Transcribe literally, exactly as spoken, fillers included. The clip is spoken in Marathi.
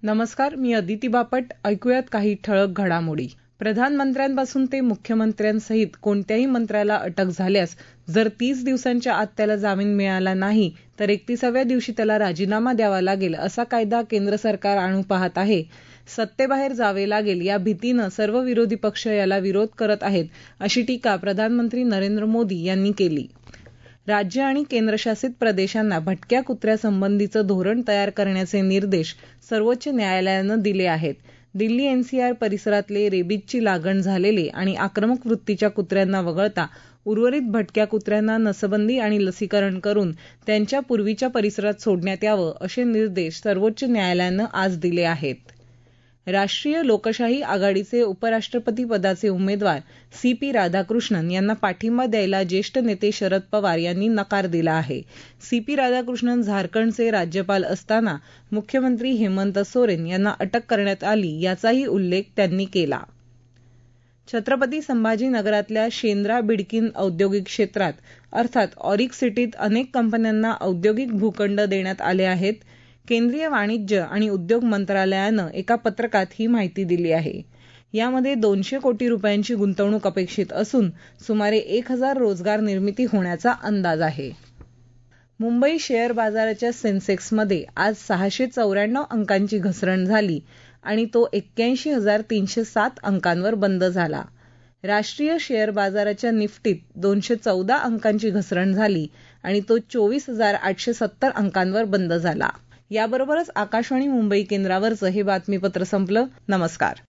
नमस्कार, मी अदिती बापट. ऐकूयात काही ठळक घडामोडी. प्रधानमंत्र्यांपासून ते मुख्यमंत्र्यांसहित कोणत्याही मंत्र्याला अटक झाल्यास जर तीस दिवसांच्या आत त्याला जामीन मिळाला नाही तर एकतिसाव्या दिवशी त्याला राजीनामा द्यावा लागेल असा कायदा केंद्र सरकार आणू पाहत आहे. सत्तेबाहेर जावे लागेल या भीतीनं सर्व विरोधी पक्ष याला विरोध करत आहेत, अशी टीका प्रधानमंत्री नरेंद्र मोदी यांनी केली. राज्य आणि केंद्रशासित प्रदेशांना भटक्या कुत्र्यासंबंधीचं धोरण तयार करण्याचे निर्देश सर्वोच्च न्यायालयानं दिले आहेत. दिल्ली एनसीआर परिसरातले रेबीजची लागण झालेले आणि आक्रमक वृत्तीच्या कुत्र्यांना वगळता उर्वरित भटक्या कुत्र्यांना नसबंदी आणि लसीकरण करून त्यांच्या पूर्वीच्या परिसरात सोडण्यात यावं असे निर्देश सर्वोच्च न्यायालयानं आज दिले आहेत. राष्ट्रीय लोकशाही आघाडीचे उपराष्ट्रपती पदाचे उमेदवार सी पी राधाकृष्णन यांना पाठिंबा द्यायला ज्येष्ठ नेते शरद पवार यांनी नकार दिला आहे. सी पी राधाकृष्णन झारखंडचे राज्यपाल असताना मुख्यमंत्री हेमंत सोरेन यांना अटक करण्यात आली याचाही उल्लेख त्यांनी केला. छत्रपती संभाजीनगरातल्या शेंद्रा बिडकीन औद्योगिक क्षेत्रात अर्थात ऑरिक सिटीत अनेक कंपन्यांना औद्योगिक भूखंड देण्यात आले आहेत. केंद्रीय वाणिज्य आणि उद्योग मंत्रालयानं एका पत्रकात ही माहिती दिली आहे. यामध्ये दोनशे कोटी रुपयांची गुंतवणूक अपेक्षित असून सुमारे एक हजार रोजगार निर्मिती होण्याचा अंदाज आहे. मुंबई शेअर बाजाराच्या सेन्सेक्समध्ये आज सहाशे चौऱ्याण्णव अंकांची घसरण झाली आणि तो एक्क्याऐंशी हजार तीनशे सात अंकांवर बंद झाला. राष्ट्रीय शेअर बाजाराच्या निफ्टीत दोनशे चौदा अंकांची घसरण झाली आणि तो चोवीस हजार आठशे सत्तर अंकांवर बंद झाला. याबरोबरच आकाशवाणी मुंबई केंद्रावरचं हे बातमीपत्र संपलं. नमस्कार.